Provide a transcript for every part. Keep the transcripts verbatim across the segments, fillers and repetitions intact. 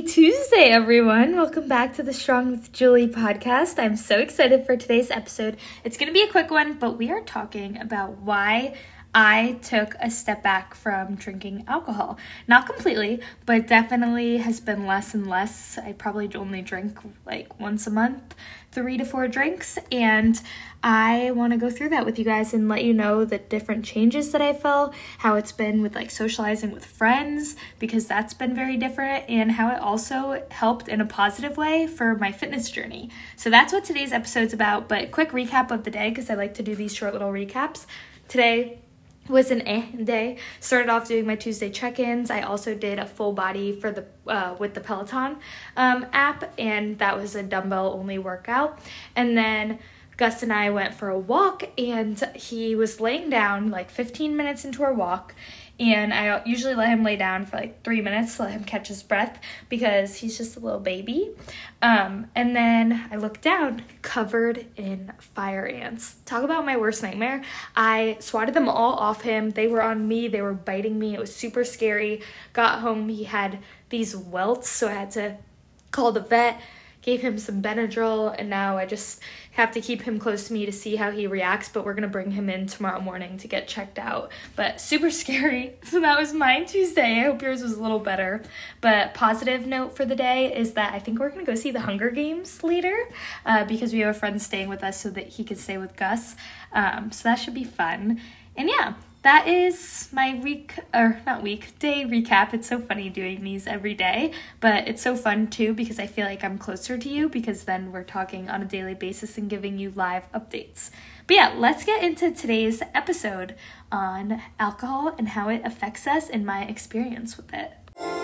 Tuesday, everyone. Welcome back to the Strong with Julie podcast. I'm so excited for today's episode. It's going to be a quick one, but we are talking about why I took a step back from drinking alcohol. Not completely, but definitely has been less and less. I probably only drink like once a month, three to four drinks, and I want to go through that with you guys and let you know the different changes that I felt, how it's been with like socializing with friends, because that's been very different, and how it also helped in a positive way for my fitness journey. So that's what today's episode's about, but quick recap of the day, because I like to do these short little recaps. Today was an eh day. Started off doing my Tuesday check-ins. I also did a full body for the uh, with the Peloton um, app, and that was a dumbbell only workout. And then Gus and I went for a walk, and he was laying down like fifteen minutes into our walk, and I usually let him lay down for like three minutes to let him catch his breath because he's just a little baby. Um, and then I looked down, covered in fire ants. Talk about my worst nightmare. I swatted them all off him. They were on me. They were biting me. It was super scary. Got home, he had these welts, so I had to call the vet, gave him some Benadryl, and now I just have to keep him close to me to see how he reacts, but we're going to bring him in tomorrow morning to get checked out. But super scary. So that was my Tuesday. I hope yours was a little better. But positive note for the day is that I think we're going to go see the Hunger Games later uh, because we have a friend staying with us so that he could stay with Gus. Um, so that should be fun. And yeah, that is my week, or not week, day recap. It's so funny doing these every day, but it's so fun too because I feel like I'm closer to you because then we're talking on a daily basis and giving you live updates. But yeah, let's get into today's episode on alcohol and how it affects us and my experience with it.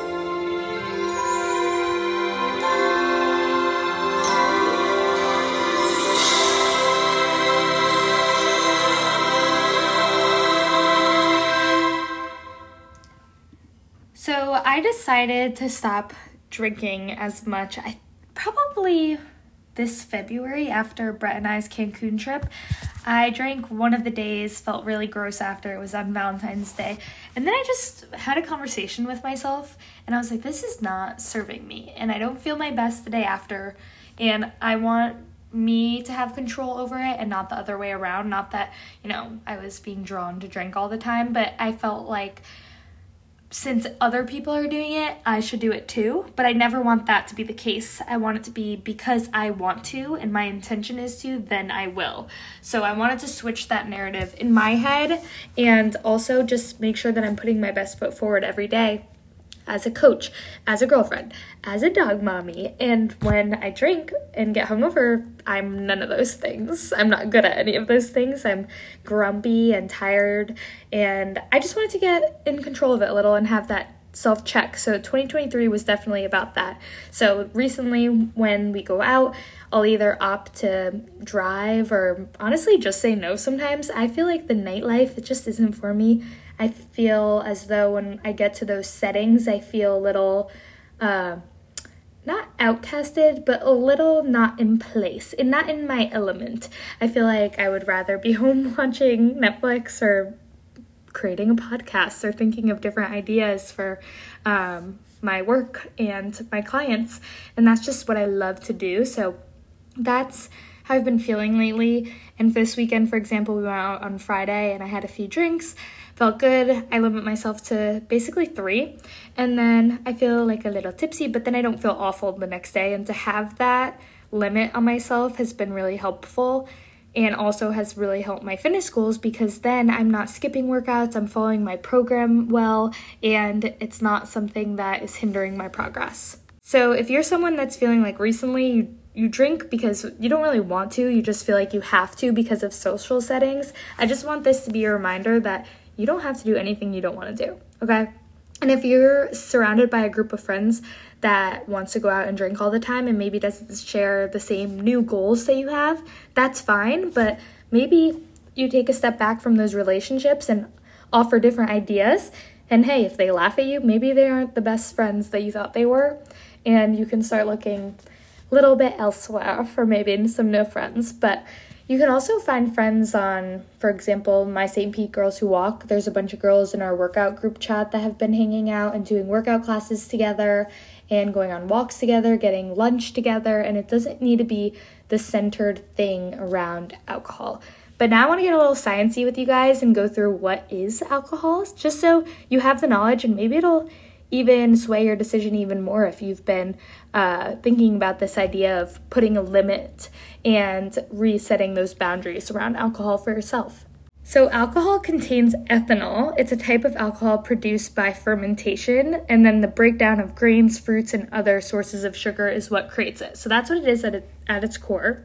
So I decided to stop drinking as much, I probably this February after Brett and I's Cancun trip. I drank one of the days, felt really gross after. It was on Valentine's Day. And then I just had a conversation with myself and I was like, this is not serving me. And I don't feel my best the day after. And I want me to have control over it and not the other way around. Not that, you know, I was being drawn to drink all the time, but I felt like since other people are doing it, I should do it too. But I never want that to be the case. I want it to be because I want to and my intention is to, then I will. So I wanted to switch that narrative in my head and also just make sure that I'm putting my best foot forward every day as a coach, as a girlfriend, as a dog mommy. And when I drink and get hungover, I'm none of those things. I'm not good at any of those things. I'm grumpy and tired, and I just wanted to get in control of it a little and have that self-check. So twenty twenty-three was definitely about that. So recently when we go out, I'll either opt to drive or honestly just say no sometimes. I feel like the nightlife, it just isn't for me. I feel as though when I get to those settings, I feel a little, uh, not outcasted, but a little not in place and not in my element. I feel like I would rather be home watching Netflix or creating a podcast or thinking of different ideas for um, my work and my clients. And that's just what I love to do. So that's how I've been feeling lately. And this weekend, for example, we went out on Friday and I had a few drinks. Felt good. I limit myself to basically three, and then I feel like a little tipsy, but then I don't feel awful the next day. And to have that limit on myself has been really helpful and also has really helped my fitness goals because then I'm not skipping workouts, I'm following my program well, and it's not something that is hindering my progress. So if you're someone that's feeling like recently you you drink because you don't really want to, you just feel like you have to because of social settings, I just want this to be a reminder that you don't have to do anything you don't want to do, okay? And if you're surrounded by a group of friends that wants to go out and drink all the time and maybe doesn't share the same new goals that you have, that's fine, but maybe you take a step back from those relationships and offer different ideas. And hey, if they laugh at you, maybe they aren't the best friends that you thought they were, and you can start looking a little bit elsewhere for maybe some new friends. But you can also find friends on, for example, my Saint Pete Girls Who Walk. There's a bunch of girls in our workout group chat that have been hanging out and doing workout classes together. and going on walks together, getting lunch together, and it doesn't need to be the centered thing around alcohol. But now I want to get a little sciencey with you guys and go through what is alcohol, just so you have the knowledge, and maybe it'll even sway your decision even more if you've been uh, thinking about this idea of putting a limit and resetting those boundaries around alcohol for yourself. So alcohol contains ethanol. It's a type of alcohol produced by fermentation, and then the breakdown of grains, fruits, and other sources of sugar is what creates it. So that's what it is at, it, at its core.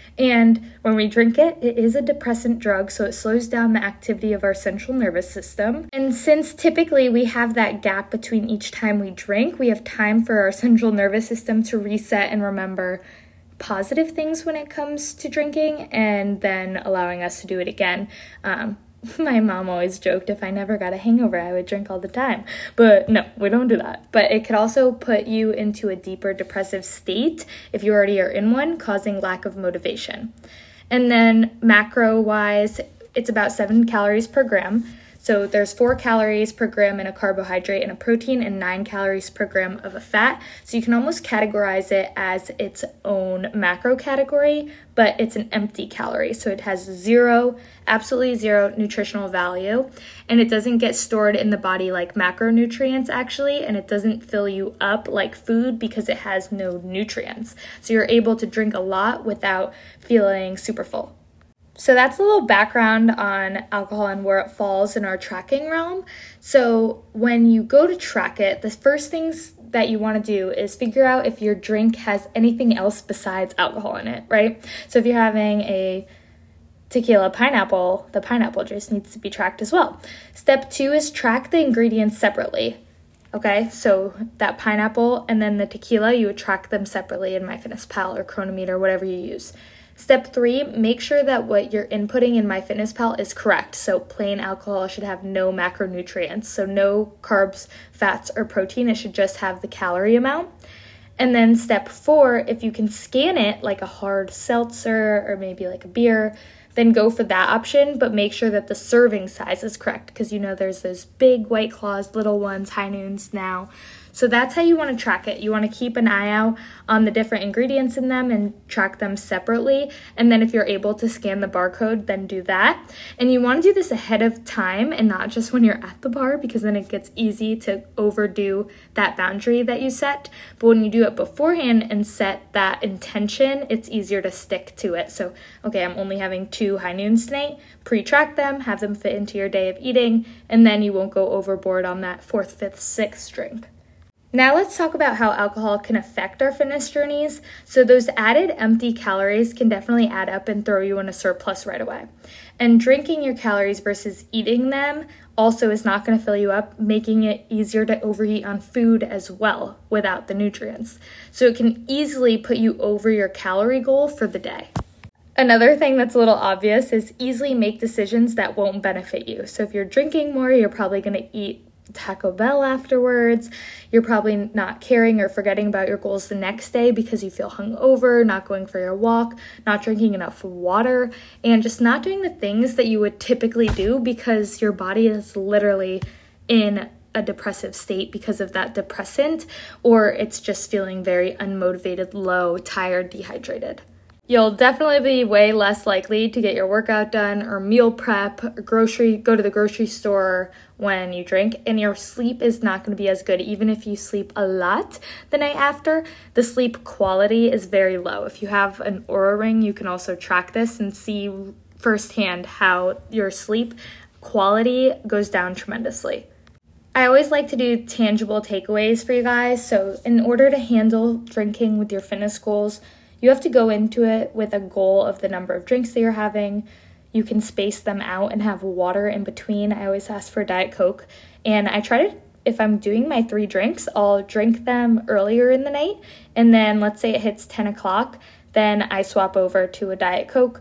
And when we drink it, it is a depressant drug, so it slows down the activity of our central nervous system. And since typically we have that gap between each time we drink, we have time for our central nervous system to reset and remember positive things when it comes to drinking, and then allowing us to do it again. Um, my mom always joked if I never got a hangover, I would drink all the time. But no, we don't do that. But it could also put you into a deeper depressive state if you already are in one, causing lack of motivation. And then macro-wise, it's about seven calories per gram. So there's four calories per gram in a carbohydrate and a protein, and nine calories per gram of a fat. So you can almost categorize it as its own macro category, but it's an empty calorie. So it has zero, absolutely zero nutritional value, and it doesn't get stored in the body like macronutrients actually, and it doesn't fill you up like food because it has no nutrients. So you're able to drink a lot without feeling super full. So that's a little background on alcohol and where it falls in our tracking realm. So when you go to track it, the first things that you want to do is figure out if your drink has anything else besides alcohol in it, right? So if you're having a tequila pineapple, the pineapple juice needs to be tracked as well. Step two is track the ingredients separately. Okay, so that pineapple and then the tequila, you would track them separately in MyFitnessPal or Chronometer, whatever you use. Step three, make sure that what you're inputting in MyFitnessPal is correct. So plain alcohol should have no macronutrients, so no carbs, fats, or protein. It should just have the calorie amount. And then step four, if you can scan it like a hard seltzer or maybe like a beer, then go for that option, but make sure that the serving size is correct, because you know there's those big White Claws, little ones, High Noons now. So that's how you want to track it. You want to keep an eye out on the different ingredients in them and track them separately. And then if you're able to scan the barcode, then do that. And you want to do this ahead of time and not just when you're at the bar, because then it gets easy to overdo that boundary that you set. But when you do it beforehand and set that intention, it's easier to stick to it. So, okay, I'm only having two High Noons tonight. Pre-track them, have them fit into your day of eating, and then you won't go overboard on that fourth, fifth, sixth drink. Now let's talk about how alcohol can affect our fitness journeys. So those added empty calories can definitely add up and throw you in a surplus right away. And drinking your calories versus eating them also is not going to fill you up, making it easier to overeat on food as well without the nutrients. So it can easily put you over your calorie goal for the day. Another thing that's a little obvious is easily make decisions that won't benefit you. So if you're drinking more, you're probably going to eat Taco Bell afterwards. You're probably not caring or forgetting about your goals the next day because you feel hungover, not going for your walk, not drinking enough water, and just not doing the things that you would typically do because your body is literally in a depressive state because of that depressant, or it's just feeling very unmotivated, low, tired, dehydrated. You'll definitely be way less likely to get your workout done or meal prep or grocery, go to the grocery store when you drink, and your sleep is not going to be as good. Even if you sleep a lot the night after, the sleep quality is very low. If you have an Oura Ring, you can also track this and see firsthand how your sleep quality goes down tremendously. I always like to do tangible takeaways for you guys. So in order to handle drinking with your fitness goals, you have to go into it with a goal of the number of drinks that you're having. You can space them out and have water in between. I always ask for Diet Coke. And I try to, if I'm doing my three drinks, I'll drink them earlier in the night. And then let's say it hits ten o'clock, then I swap over to a Diet Coke,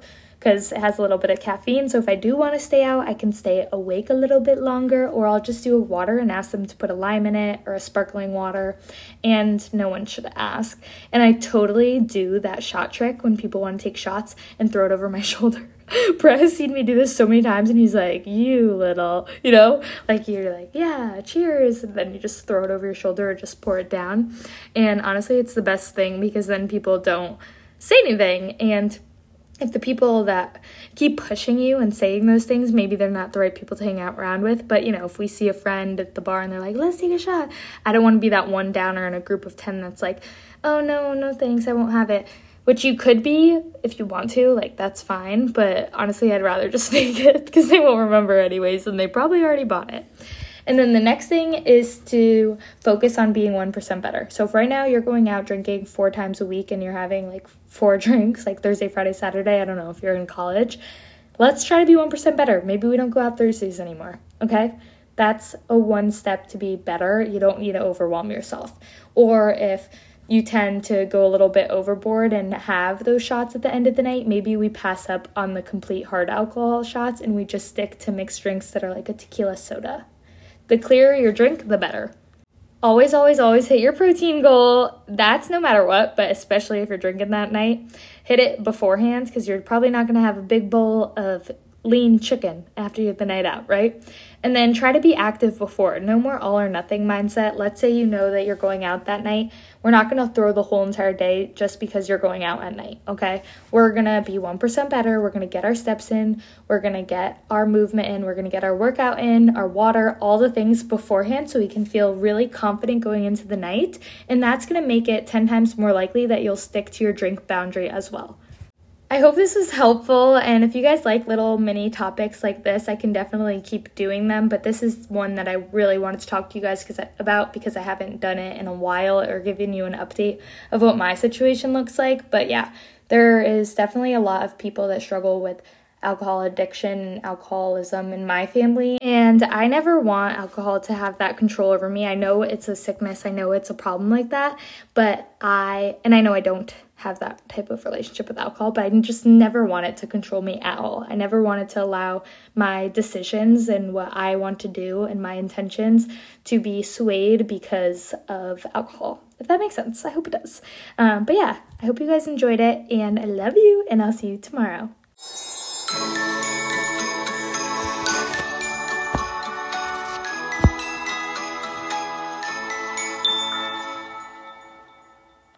because it has a little bit of caffeine. So if I do want to stay out, I can stay awake a little bit longer, or I'll just do a water and ask them to put a lime in it or a sparkling water, and no one should ask. And I totally do that shot trick when people want to take shots and throw it over my shoulder. Brett has seen me do this so many times, and he's like, you little, you know, like you're like, yeah, cheers, and then you just throw it over your shoulder or just pour it down. And honestly, it's the best thing, because then people don't say anything. And if the people that keep pushing you and saying those things, maybe they're not the right people to hang out around with. But, you know, if we see a friend at the bar and they're like, let's take a shot, I don't want to be that one downer in a group of ten that's like, oh, no, no thanks, I won't have it. Which you could be if you want to, like, that's fine. But honestly, I'd rather just fake it, because they won't remember anyways, and they probably already bought it. And then the next thing is to focus on being one percent better. So if right now you're going out drinking four times a week and you're having like four drinks, like Thursday, Friday, Saturday, I don't know if you're in college, let's try to be one percent better. Maybe we don't go out Thursdays anymore, okay? That's a one step to be better. You don't need to overwhelm yourself. Or if you tend to go a little bit overboard and have those shots at the end of the night, maybe we pass up on the complete hard alcohol shots and we just stick to mixed drinks that are like a tequila soda. The clearer your drink, the better. Always, always, always hit your protein goal. That's no matter what, but especially if you're drinking that night. Hit it beforehand, because you're probably not going to have a big bowl of lean chicken after you get the night out, right? And then try to be active before. No more all or nothing mindset. Let's say you know that you're going out that night. We're not going to throw the whole entire day just because you're going out at night, okay? We're going to be one percent better. We're going to get our steps in. We're going to get our movement in. We're going to get our workout in, our water, all the things beforehand, so we can feel really confident going into the night. And that's going to make it ten times more likely that you'll stick to your drink boundary as well. I hope this was helpful, and if you guys like little mini topics like this, I can definitely keep doing them, but this is one that I really wanted to talk to you guys cause I, about because I haven't done it in a while or given you an update of what my situation looks like. But yeah, there is definitely a lot of people that struggle with alcohol addiction and alcoholism in my family, and I never want alcohol to have that control over me. I know it's a sickness, I know it's a problem like that, but I, and I know I don't have that type of relationship with alcohol, but I just never want it to control me at all. I never wanted to allow my decisions and what I want to do and my intentions to be swayed because of alcohol, if that makes sense. I hope it does. Um, but yeah, I hope you guys enjoyed it, and I love you, and I'll see you tomorrow.